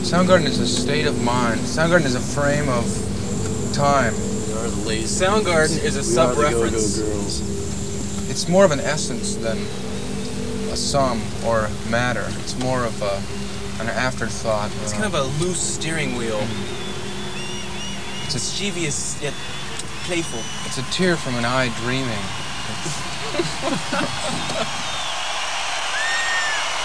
Soundgarden is a state of mind. Soundgarden is a frame of time. We are the lazy. Soundgarden is a sub-reference. Girls. It's more of an essence than a sum or matter. It's more of an afterthought. It's kind of a loose steering wheel. It's a, Mischievous yet playful. it's a tear from an eye dreaming.